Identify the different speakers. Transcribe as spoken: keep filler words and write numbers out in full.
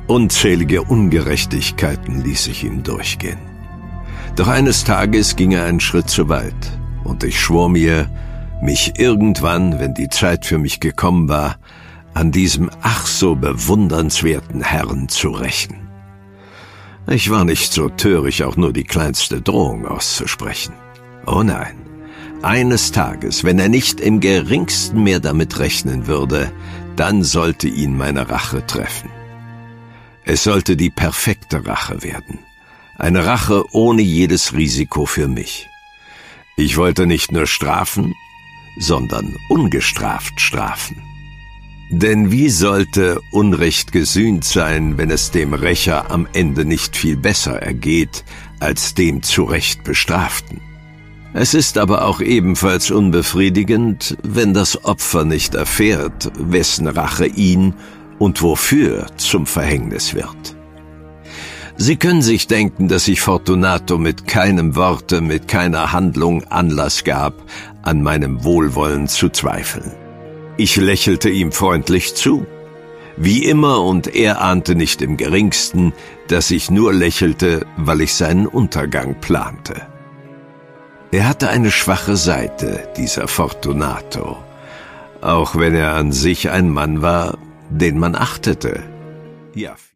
Speaker 1: Unzählige Ungerechtigkeiten ließ ich ihm durchgehen. Doch eines Tages ging er einen Schritt zu weit, und ich schwor mir, mich irgendwann, wenn die Zeit für mich gekommen war, an diesem ach so bewundernswerten Herrn zu rächen. Ich war nicht so töricht, auch nur die kleinste Drohung auszusprechen. Oh nein, eines Tages, wenn er nicht im geringsten mehr damit rechnen würde, dann sollte ihn meine Rache treffen. Es sollte die perfekte Rache werden. Eine Rache ohne jedes Risiko für mich. Ich wollte nicht nur strafen, sondern ungestraft strafen. Denn wie sollte Unrecht gesühnt sein, wenn es dem Rächer am Ende nicht viel besser ergeht, als dem zu Recht Bestraften? Es ist aber auch ebenfalls unbefriedigend, wenn das Opfer nicht erfährt, wessen Rache ihn und wofür zum Verhängnis wird. Sie können sich denken, dass ich Fortunato mit keinem Worte, mit keiner Handlung Anlass gab, an meinem Wohlwollen zu zweifeln. Ich lächelte ihm freundlich zu, wie immer, und er ahnte nicht im geringsten, dass ich nur lächelte, weil ich seinen Untergang plante. Er hatte eine schwache Seite, dieser Fortunato, auch wenn er an sich ein Mann war, den man achtete. Ja.